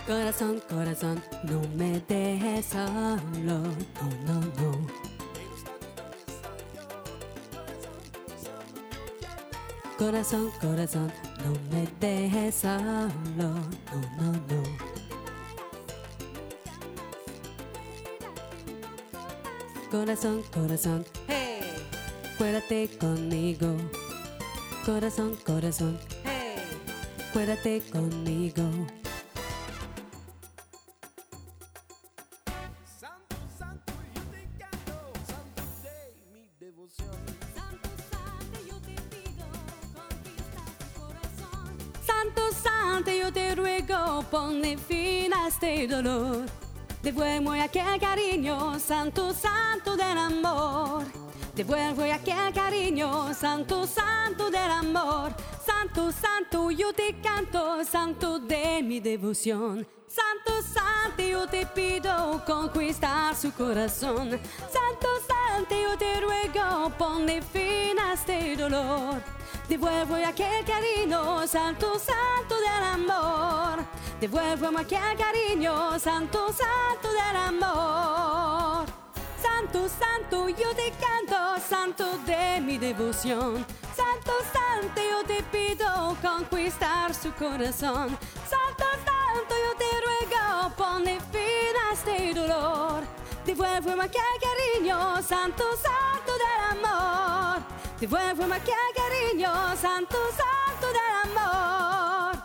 Corazón, corazón, no me dejes solo, no, no, no. Corazón, corazón, no me dejes solo, no, no, no. Corazón, corazón, hey, cuérdate conmigo. Corazón, corazón, hey, cuérdate conmigo. Santo, santo, yo te canto, santo de mi devoción. Santo, santo, yo te pido, conquista tu corazón. Santo, santo, yo te ruego, ponle fin a este dolor. Devuelvo aquel cariño, santo, santo del amor. Devuelvo aquel cariño, santo, santo del amor. Santo, santo, yo te canto, santo de mi devoción. Santo, santo, yo te pido conquistar su corazón. Santo, santo, yo te ruego, ponle fin a este dolor. Devuelvo aquel cariño, santo, santo del amor. Devuelvo aquel cariño, santo, santo del amor. Santo, santo, yo te canto, santo de mi devoción. Santo, santo, yo te pido conquistar su corazón. Santo, santo, yo te ruego, ponle fin a este dolor. Devuelvo aquel cariño, santo, santo del amor. Devuelvo aquel cariño, santo, santo del amor.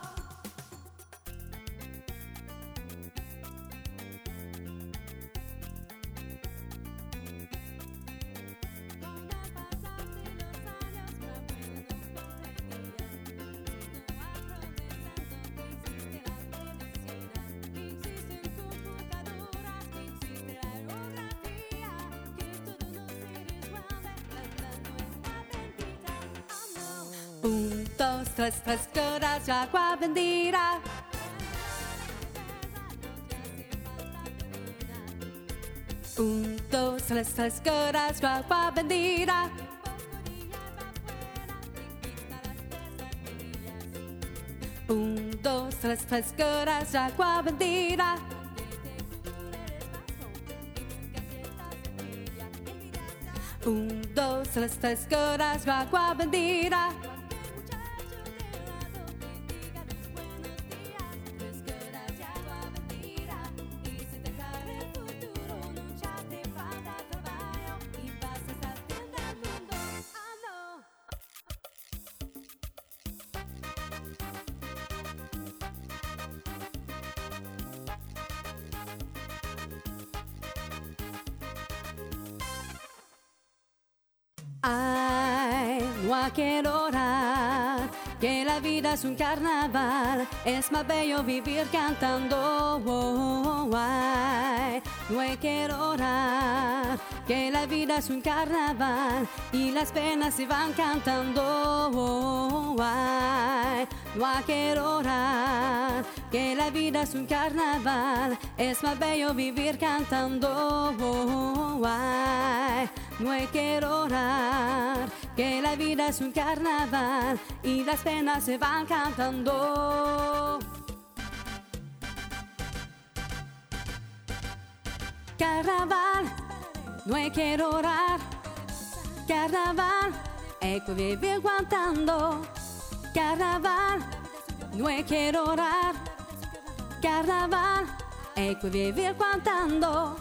Dos, tres gotas de agua bendita. Dos, tres gotas de agua bendita. Dos, tres gotas de agua bendita. Dos, tres gotas de agua bendita. Ay, no quiero orar, que la vida es un carnaval, es más bello vivir cantando. Ay, no quiero orar, que la vida es un carnaval y las penas se van cantando. Ay, no quiero orar, que la vida es un carnaval, es más bello vivir cantando. Ay, no quiero orar, que la vida es un carnaval y las penas se van cantando. Carnaval, no quiero orar. Carnaval, ecco vivir cantando. Carnaval, no quiero orar. Carnaval, ecco vivir cantando.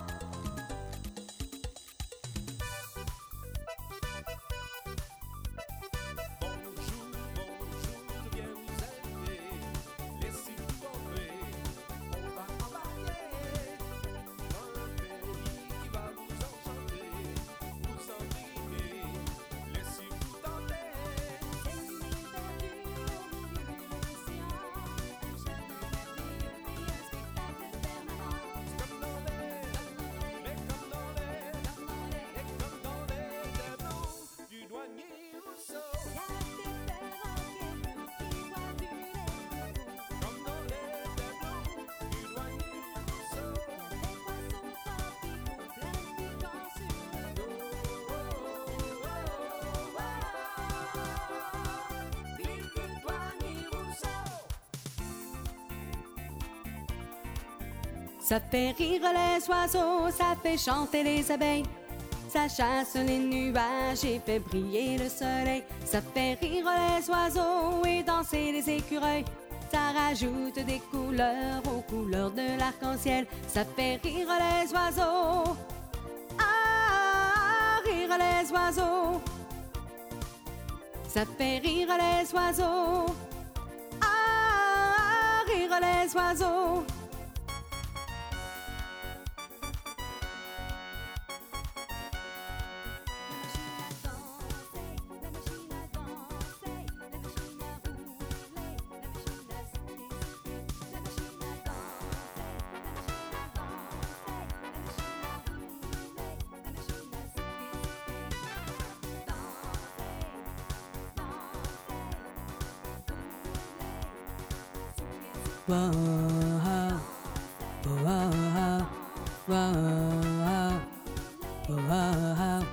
Ça fait rire les oiseaux, ça fait chanter les abeilles. Ça chasse les nuages et fait briller le soleil. Ça fait rire les oiseaux et danser les écureuils. Ça rajoute des couleurs aux couleurs de l'arc-en-ciel. Ça fait rire les oiseaux. Ah, rire les oiseaux. Ça fait rire les oiseaux. Ah, rire les oiseaux. Whoa, whoa, whoa, whoa, whoa.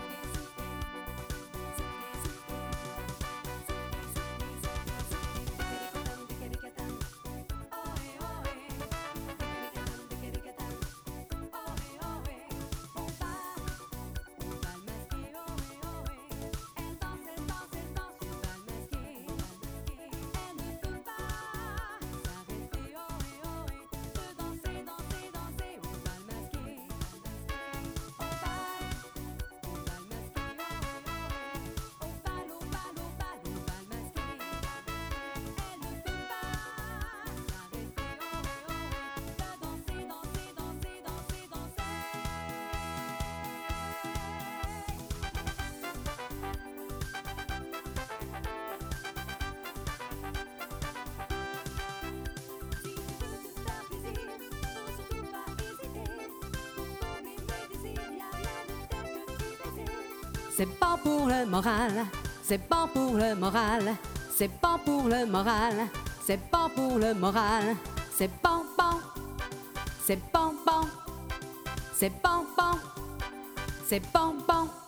C'est bon pour le moral, c'est bon pour le moral, c'est bon pour le moral, c'est bon pour le moral, c'est bon, bon, c'est bon, bon, c'est bon, bon, c'est bon, bon.